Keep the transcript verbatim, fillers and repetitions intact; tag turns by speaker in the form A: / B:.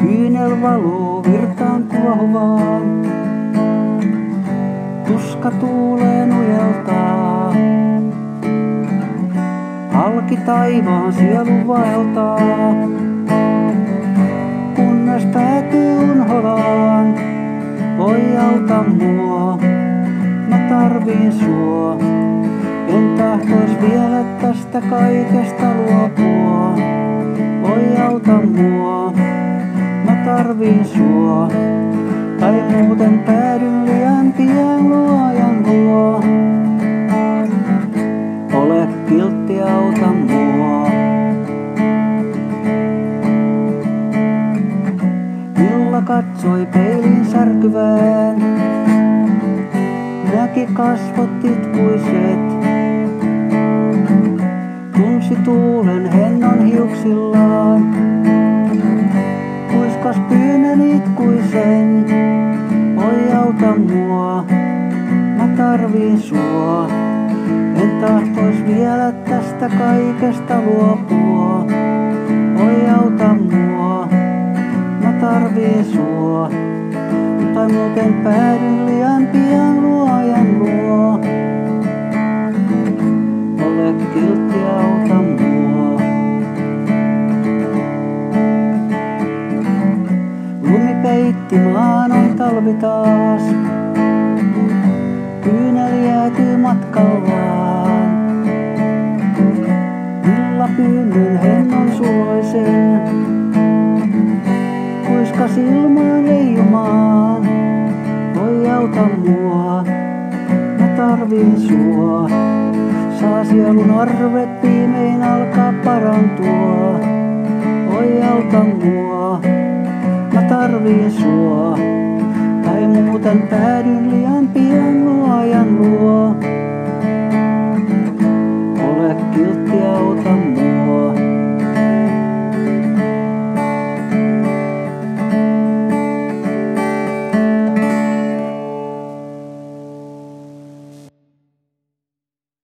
A: Kyynel valuu virtaan kuohuvaan. Tuska tuuleen ujeltaa. Halki taivaan sielu vaeltaa. Kunnes päätyy unholaan. Oi auta mua, mä tarviin sua. En tahtois vielä tästä kaikesta luopua. Oi auta mua, mä tarviin sua. Tai muuten päädyn liian pian luojan luo. Ole kiltti, auta mua. Milla katsoi peilin särkyvään. Näki kasvot itkuiset. Tunsi tuulen hennon hiuksillaan. Kuiskas pyynnön itkuisen. Oi auta mua, mä tarviin sua. En tahtois vielä tästä kaikesta luopua. Oi auta mua, mä tarviin sua. Tai muuten päädyn liian pian luojan luo. Ole kiltti, auta mua. Lumi peitti maan, on talvi taas. Kyynel jäätyy matkallaan. Milla pyynnön hennon suloisen. Kuiskas ilmaan leijumaan. Oi auta mua, mä tarviin sua. Saa sielun arvet viimein alkaa parantua. Oi auta mua, mä tarviin sua. Tai muuten päädyn liian pian.